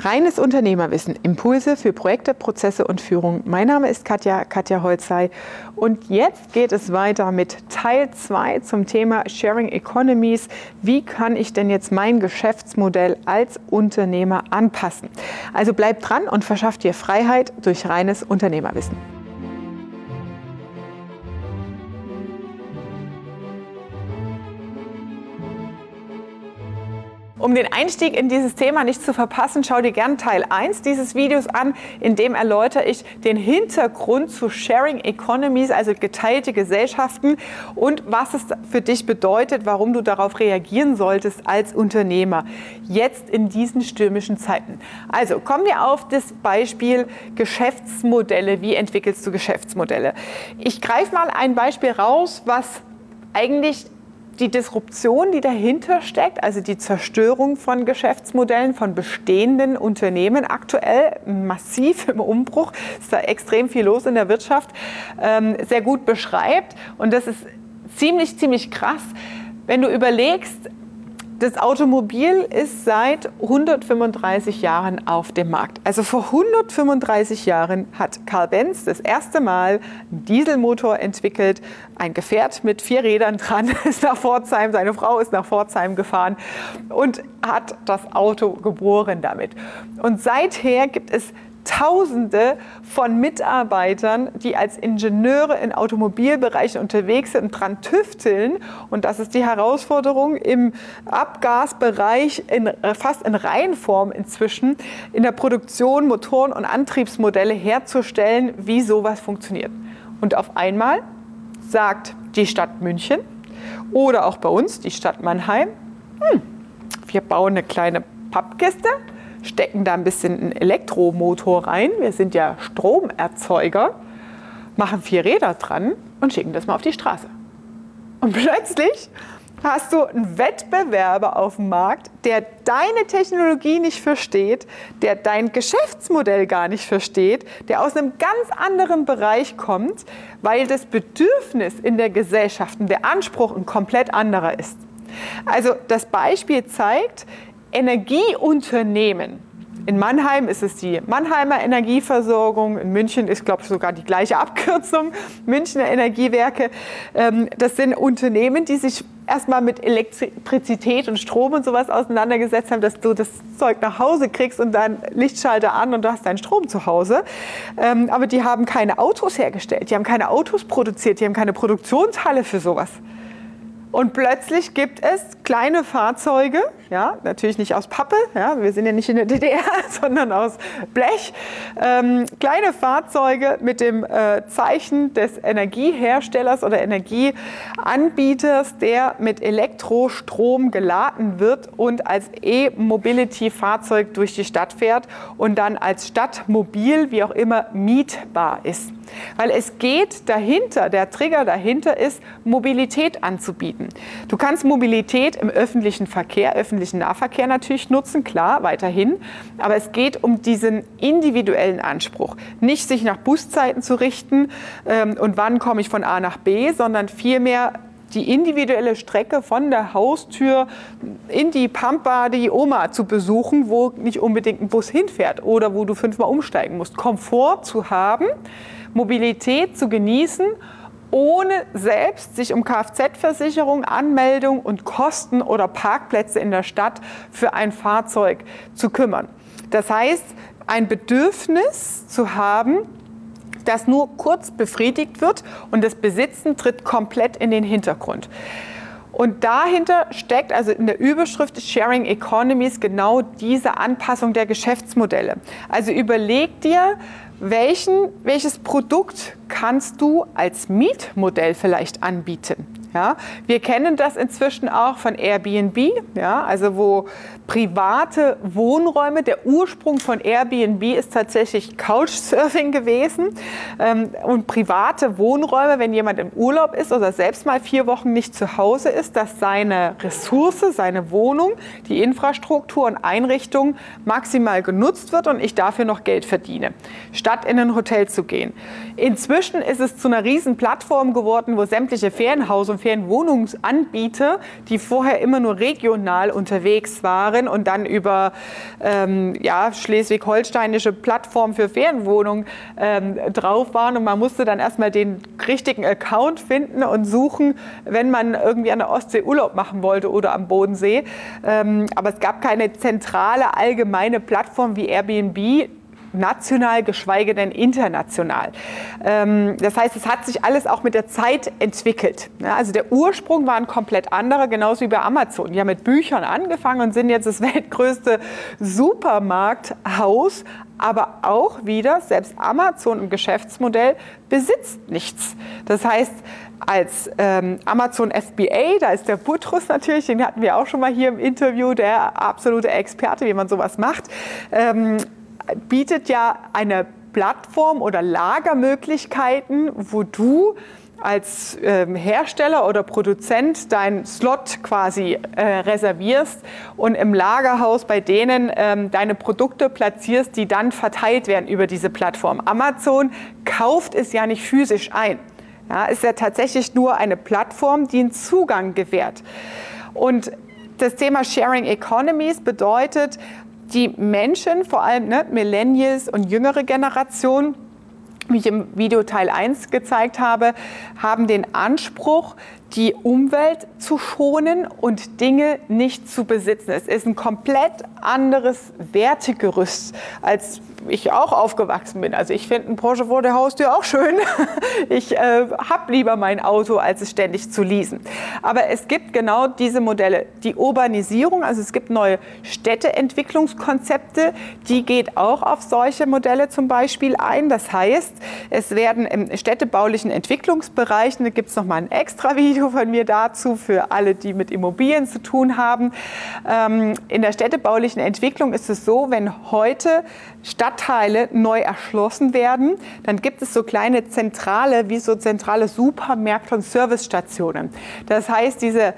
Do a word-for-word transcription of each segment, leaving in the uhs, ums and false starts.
Reines Unternehmerwissen, Impulse für Projekte, Prozesse und Führung. Mein Name ist Katja, Katja Holzhey und jetzt geht es weiter mit Teil zwei zum Thema Sharing Economies. Wie kann ich denn jetzt mein Geschäftsmodell als Unternehmer anpassen? Also bleibt dran und verschafft dir Freiheit durch reines Unternehmerwissen. Um den Einstieg in dieses Thema nicht zu verpassen, schau dir gern Teil eins dieses Videos an, in dem erläutere ich den Hintergrund zu Sharing Economies, also geteilte Gesellschaften und was es für dich bedeutet, warum du darauf reagieren solltest als Unternehmer, jetzt in diesen stürmischen Zeiten. Also kommen wir auf das Beispiel Geschäftsmodelle. Wie entwickelst du Geschäftsmodelle? Ich greife mal ein Beispiel raus, was eigentlich die Disruption, die dahinter steckt, also die Zerstörung von Geschäftsmodellen, von bestehenden Unternehmen, aktuell massiv im Umbruch, ist da extrem viel los in der Wirtschaft, ähm, sehr gut beschreibt. Und das ist ziemlich, ziemlich krass, wenn du überlegst, das Automobil ist seit hundertfünfunddreißig Jahren auf dem Markt. Also vor hundertfünfunddreißig Jahren hat Karl Benz das erste Mal einen Dieselmotor entwickelt, ein Gefährt mit vier Rädern dran, ist nach Pforzheim, seine Frau ist nach Pforzheim gefahren und hat das Auto geboren damit. Und seither gibt es Tausende von Mitarbeitern, die als Ingenieure in Automobilbereichen unterwegs sind und dran tüfteln. Und das ist die Herausforderung im Abgasbereich, in, fast in Reihenform inzwischen, in der Produktion Motoren und Antriebsmodelle herzustellen, wie sowas funktioniert. Und auf einmal sagt die Stadt München oder auch bei uns, die Stadt Mannheim, hm, wir bauen eine kleine Pappkiste, stecken da ein bisschen einen Elektromotor rein, wir sind ja Stromerzeuger, machen vier Räder dran und schicken das mal auf die Straße. Und plötzlich hast du einen Wettbewerber auf dem Markt, der deine Technologie nicht versteht, der dein Geschäftsmodell gar nicht versteht, der aus einem ganz anderen Bereich kommt, weil das Bedürfnis in der Gesellschaft und der Anspruch ein komplett anderer ist. Also das Beispiel zeigt, Energieunternehmen. In Mannheim ist es die Mannheimer Energieversorgung, in München ist, glaube ich, sogar die gleiche Abkürzung, Münchner Energiewerke. Das sind Unternehmen, die sich erstmal mit Elektrizität und Strom und sowas auseinandergesetzt haben, dass du das Zeug nach Hause kriegst und dann Lichtschalter an und du hast deinen Strom zu Hause. Aber die haben keine Autos hergestellt, die haben keine Autos produziert, die haben keine Produktionshalle für sowas. Und plötzlich gibt es kleine Fahrzeuge, ja, natürlich nicht aus Pappe, ja, wir sind ja nicht in der D D R, sondern aus Blech, ähm, kleine Fahrzeuge mit dem äh, Zeichen des Energieherstellers oder Energieanbieters, der mit Elektrostrom geladen wird und als E-Mobility-Fahrzeug durch die Stadt fährt und dann als Stadtmobil, wie auch immer, mietbar ist. Weil es geht dahinter, der Trigger dahinter ist, Mobilität anzubieten. Du kannst Mobilität im öffentlichen Verkehr, öffentlichen Nahverkehr natürlich nutzen, klar, weiterhin. Aber es geht um diesen individuellen Anspruch. Nicht sich nach Buszeiten zu richten ähm, und wann komme ich von A nach B, sondern vielmehr die individuelle Strecke von der Haustür in die Pampa, die Oma zu besuchen, wo nicht unbedingt ein Bus hinfährt oder wo du fünfmal umsteigen musst. Komfort zu haben, Mobilität zu genießen, ohne selbst sich um Kfz-Versicherung, Anmeldung und Kosten oder Parkplätze in der Stadt für ein Fahrzeug zu kümmern. Das heißt, ein Bedürfnis zu haben, das nur kurz befriedigt wird und das Besitzen tritt komplett in den Hintergrund. Und dahinter steckt also in der Überschrift Sharing Economies genau diese Anpassung der Geschäftsmodelle. Also überleg dir, welchen, welches Produkt kannst du als Mietmodell vielleicht anbieten. Ja, wir kennen das inzwischen auch von Airbnb, ja, also wo private Wohnräume, der Ursprung von Airbnb ist tatsächlich Couchsurfing gewesen ähm, und private Wohnräume, wenn jemand im Urlaub ist oder selbst mal vier Wochen nicht zu Hause ist, dass seine Ressource, seine Wohnung, die Infrastruktur und Einrichtung maximal genutzt wird und ich dafür noch Geld verdiene, statt in ein Hotel zu gehen. Inzwischen ist es zu einer riesen Plattform geworden, wo sämtliche Ferienhaus- und Ferienwohnungsanbieter, die vorher immer nur regional unterwegs waren, waren und dann über ähm, ja, schleswig-holsteinische Plattform für Ferienwohnungen ähm, drauf waren und man musste dann erstmal den richtigen Account finden und suchen, wenn man irgendwie an der Ostsee Urlaub machen wollte oder am Bodensee. Ähm, aber es gab keine zentrale, allgemeine Plattform wie Airbnb, national, geschweige denn international. Ähm, das heißt, es hat sich alles auch mit der Zeit entwickelt. Ja, also der Ursprung war ein komplett anderer, genauso wie bei Amazon. Die haben mit Büchern angefangen und sind jetzt das weltgrößte Supermarkthaus. Aber auch wieder, selbst Amazon im Geschäftsmodell besitzt nichts. Das heißt, als ähm, Amazon F B A, da ist der Butrus natürlich, den hatten wir auch schon mal hier im Interview, der absolute Experte, wie man sowas macht, ähm, bietet ja eine Plattform oder Lagermöglichkeiten, wo du als ähm, Hersteller oder Produzent deinen Slot quasi äh, reservierst und im Lagerhaus bei denen ähm, deine Produkte platzierst, die dann verteilt werden über diese Plattform. Amazon kauft es ja nicht physisch ein. Ja, ist ja tatsächlich nur eine Plattform, die einen Zugang gewährt. Und das Thema Sharing Economies bedeutet, die Menschen, vor allem ne, Millennials und jüngere Generationen, wie ich im Video Teil eins gezeigt habe, haben den Anspruch, die Umwelt zu schonen und Dinge nicht zu besitzen. Es ist ein komplett anderes Wertegerüst, als ich auch aufgewachsen bin. Also ich finde ein Porsche vor der Haustür auch schön. Ich äh, habe lieber mein Auto, als es ständig zu leasen. Aber es gibt genau diese Modelle. Die Urbanisierung, also es gibt neue Städteentwicklungskonzepte, die geht auch auf solche Modelle zum Beispiel ein. Das heißt, es werden im städtebaulichen Entwicklungsbereichen, da gibt es nochmal ein extra Video von mir dazu für alle, die mit Immobilien zu tun haben. Ähm, in der städtebaulichen Entwicklung ist es so, wenn heute Stadtteile neu erschlossen werden, dann gibt es so kleine Zentrale, wie so zentrale Supermärkte und Servicestationen. Das heißt, diese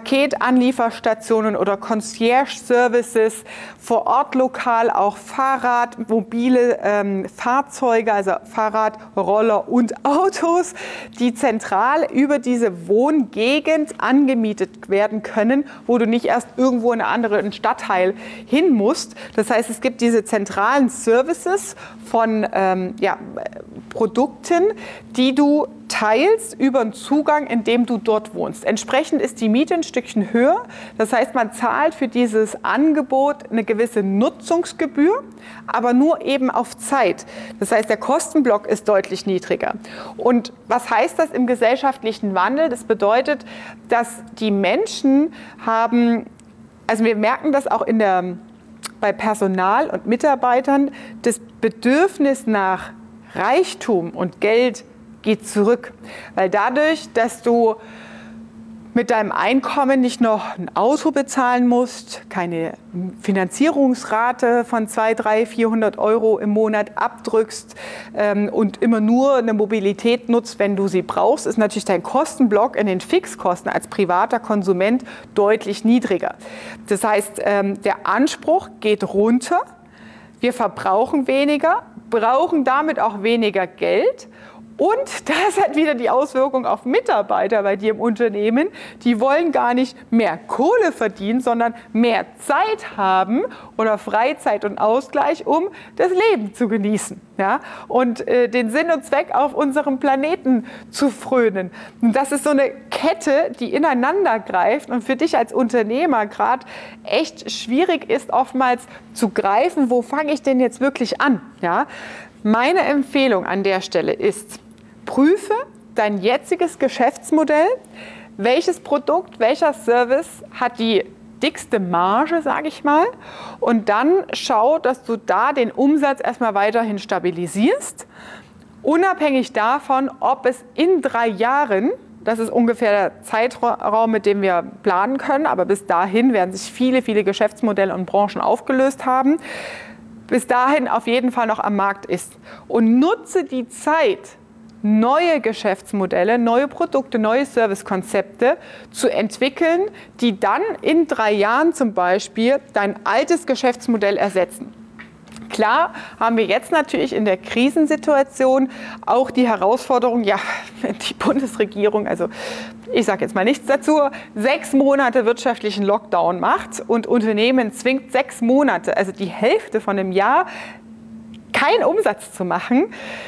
Paketanlieferstationen oder Concierge-Services vor Ort lokal, auch Fahrrad, mobile ähm, Fahrzeuge, also Fahrrad, Roller und Autos, die zentral über diese Wohngegend angemietet werden können, wo du nicht erst irgendwo in einen anderen Stadtteil hin musst. Das heißt, es gibt diese zentralen Services von ähm, ja, Produkten, die du teilst über einen Zugang, indem du dort wohnst. Entsprechend ist die Miete ein Stückchen höher. Das heißt, man zahlt für dieses Angebot eine gewisse Nutzungsgebühr, aber nur eben auf Zeit. Das heißt, der Kostenblock ist deutlich niedriger. Und was heißt das im gesellschaftlichen Wandel? Das bedeutet, dass die Menschen haben, also wir merken das auch in der, bei Personal und Mitarbeitern, das Bedürfnis nach Reichtum und Geld geht zurück. Weil dadurch, dass du mit deinem Einkommen nicht noch ein Auto bezahlen musst, keine Finanzierungsrate von zweihundert, dreihundert, vierhundert Euro im Monat abdrückst ähm, und immer nur eine Mobilität nutzt, wenn du sie brauchst, ist natürlich dein Kostenblock in den Fixkosten als privater Konsument deutlich niedriger. Das heißt, ähm, der Anspruch geht runter, wir verbrauchen weniger, brauchen damit auch weniger Geld. Und das hat wieder die Auswirkung auf Mitarbeiter bei dir im Unternehmen. Die wollen gar nicht mehr Kohle verdienen, sondern mehr Zeit haben oder Freizeit und Ausgleich, um das Leben zu genießen, ja? Und äh, den Sinn und Zweck auf unserem Planeten zu frönen. Und das ist so eine Kette, die ineinander greift und für dich als Unternehmer gerade echt schwierig ist, oftmals zu greifen, wo fange ich denn jetzt wirklich an? Ja? Meine Empfehlung an der Stelle ist, prüfe dein jetziges Geschäftsmodell, welches Produkt, welcher Service hat die dickste Marge, sage ich mal, und dann schau, dass du da den Umsatz erstmal weiterhin stabilisierst, unabhängig davon, ob es in drei Jahren, das ist ungefähr der Zeitraum, mit dem wir planen können, aber bis dahin werden sich viele, viele Geschäftsmodelle und Branchen aufgelöst haben, bis dahin auf jeden Fall noch am Markt ist. Und nutze die Zeit, neue Geschäftsmodelle, neue Produkte, neue Servicekonzepte zu entwickeln, die dann in drei Jahren zum Beispiel dein altes Geschäftsmodell ersetzen. Klar haben wir jetzt natürlich in der Krisensituation auch die Herausforderung, ja, wenn die Bundesregierung, also ich sage jetzt mal nichts dazu, sechs Monate wirtschaftlichen Lockdown macht und Unternehmen zwingt sechs Monate, also die Hälfte von einem Jahr, keinen Umsatz zu machen,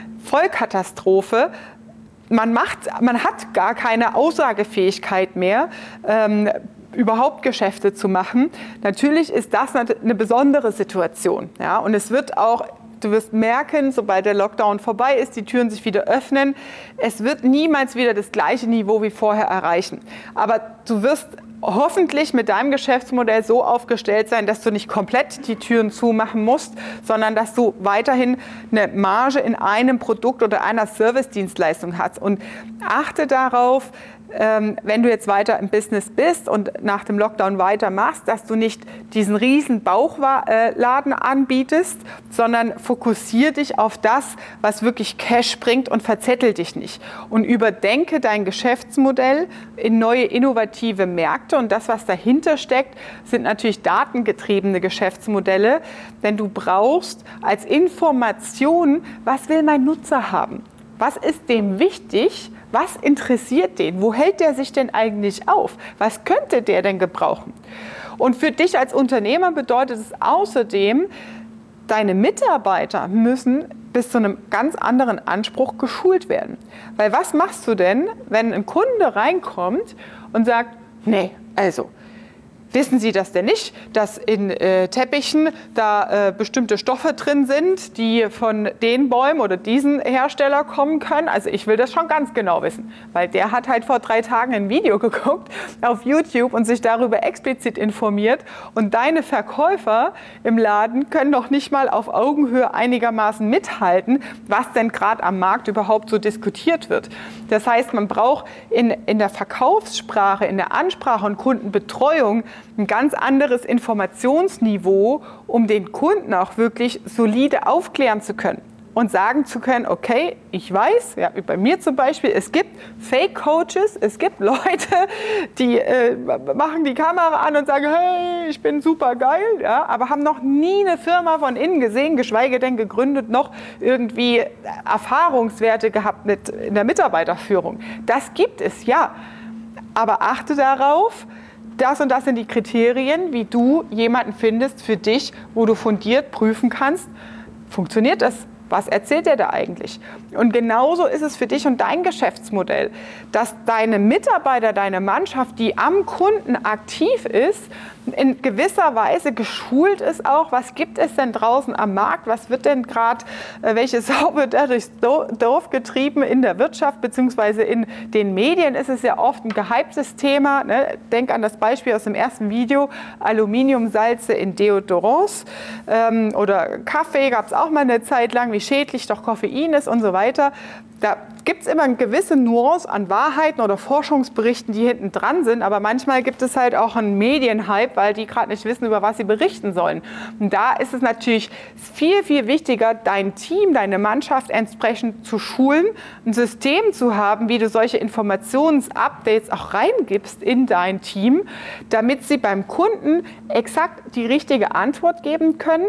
Vollkatastrophe. Man macht, man hat gar keine Aussagefähigkeit mehr, ähm, überhaupt Geschäfte zu machen. Natürlich ist das eine besondere Situation. Ja? Und es wird auch, du wirst merken, sobald der Lockdown vorbei ist, die Türen sich wieder öffnen, es wird niemals wieder das gleiche Niveau wie vorher erreichen. Aber du wirst hoffentlich mit deinem Geschäftsmodell so aufgestellt sein, dass du nicht komplett die Türen zumachen musst, sondern dass du weiterhin eine Marge in einem Produkt oder einer Service-Dienstleistung hast. Und achte darauf, wenn du jetzt weiter im Business bist und nach dem Lockdown weitermachst, dass du nicht diesen riesen Bauchladen anbietest, sondern fokussier dich auf das, was wirklich Cash bringt und verzettel dich nicht. Und überdenke dein Geschäftsmodell in neue innovative Märkte. Und das, was dahinter steckt, sind natürlich datengetriebene Geschäftsmodelle, denn du brauchst als Information, was will mein Nutzer haben? Was ist dem wichtig? Was interessiert den? Wo hält der sich denn eigentlich auf? Was könnte der denn gebrauchen? Und für dich als Unternehmer bedeutet es außerdem, deine Mitarbeiter müssen bis zu einem ganz anderen Anspruch geschult werden. Weil was machst du denn, wenn ein Kunde reinkommt und sagt, nee, also, wissen Sie das denn nicht, dass in äh, Teppichen da äh, bestimmte Stoffe drin sind, die von den Bäumen oder diesen Hersteller kommen können? Also ich will das schon ganz genau wissen, weil der hat halt vor drei Tagen ein Video geguckt auf YouTube und sich darüber explizit informiert. Und deine Verkäufer im Laden können doch nicht mal auf Augenhöhe einigermaßen mithalten, was denn gerade am Markt überhaupt so diskutiert wird. Das heißt, man braucht in, in der Verkaufssprache, in der Ansprache und Kundenbetreuung ein ganz anderes Informationsniveau, um den Kunden auch wirklich solide aufklären zu können und sagen zu können, okay, ich weiß, ja, wie bei mir zum Beispiel, es gibt Fake-Coaches, es gibt Leute, die äh, machen die Kamera an und sagen, hey, ich bin super geil, ja, aber haben noch nie eine Firma von innen gesehen, geschweige denn gegründet, noch irgendwie Erfahrungswerte gehabt mit in der Mitarbeiterführung. Das gibt es, ja, aber achte darauf, das und das sind die Kriterien, wie du jemanden findest für dich, wo du fundiert prüfen kannst, funktioniert das? Was erzählt er da eigentlich? Und genauso ist es für dich und dein Geschäftsmodell, dass deine Mitarbeiter, deine Mannschaft, die am Kunden aktiv ist, in gewisser Weise geschult ist auch, was gibt es denn draußen am Markt, was wird denn gerade, welche Sau wird da durchs Dorf getrieben in der Wirtschaft, beziehungsweise in den Medien ist es ja oft ein gehyptes Thema. Ne? Denk an das Beispiel aus dem ersten Video, Aluminiumsalze in Deodorants ähm, oder Kaffee gab es auch mal eine Zeit lang, wie schädlich doch Koffein ist und so weiter. Da gibt es immer eine gewisse Nuance an Wahrheiten oder Forschungsberichten, die hinten dran sind, aber manchmal gibt es halt auch einen Medienhype, weil die gerade nicht wissen, über was sie berichten sollen. Und da ist es natürlich viel, viel wichtiger, dein Team, deine Mannschaft entsprechend zu schulen, ein System zu haben, wie du solche Informationsupdates auch reingibst in dein Team, damit sie beim Kunden exakt die richtige Antwort geben können,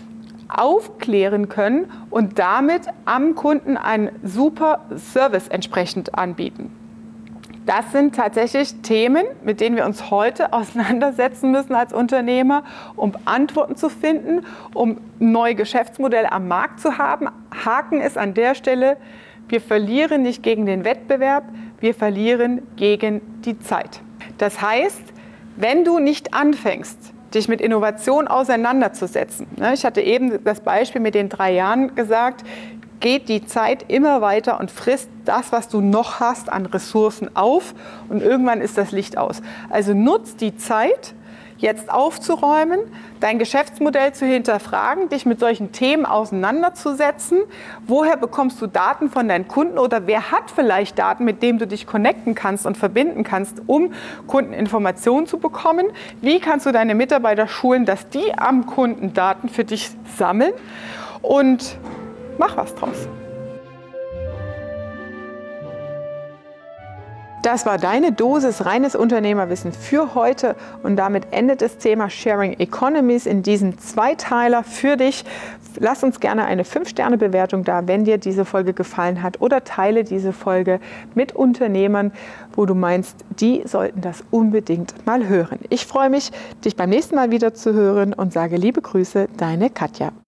aufklären können und damit am Kunden einen super Service entsprechend anbieten. Das sind tatsächlich Themen, mit denen wir uns heute auseinandersetzen müssen als Unternehmer, um Antworten zu finden, um neue Geschäftsmodelle am Markt zu haben. Haken ist an der Stelle, wir verlieren nicht gegen den Wettbewerb, wir verlieren gegen die Zeit. Das heißt, wenn du nicht anfängst, dich mit Innovation auseinanderzusetzen. Ich hatte eben das Beispiel mit den drei Jahren gesagt, geht die Zeit immer weiter und frisst das, was du noch hast an Ressourcen auf und irgendwann ist das Licht aus. Also nutz die Zeit, jetzt aufzuräumen, dein Geschäftsmodell zu hinterfragen, dich mit solchen Themen auseinanderzusetzen. Woher bekommst du Daten von deinen Kunden oder wer hat vielleicht Daten, mit denen du dich connecten kannst und verbinden kannst, um Kundeninformationen zu bekommen? Wie kannst du deine Mitarbeiter schulen, dass die am Kunden Daten für dich sammeln? Und mach was draus. Das war deine Dosis reines Unternehmerwissen für heute und damit endet das Thema Sharing Economies in diesem Zweiteiler für dich. Lass uns gerne eine fünf Sterne Bewertung da, wenn dir diese Folge gefallen hat, oder teile diese Folge mit Unternehmern, wo du meinst, die sollten das unbedingt mal hören. Ich freue mich, dich beim nächsten Mal wieder zu hören und sage liebe Grüße, deine Katja.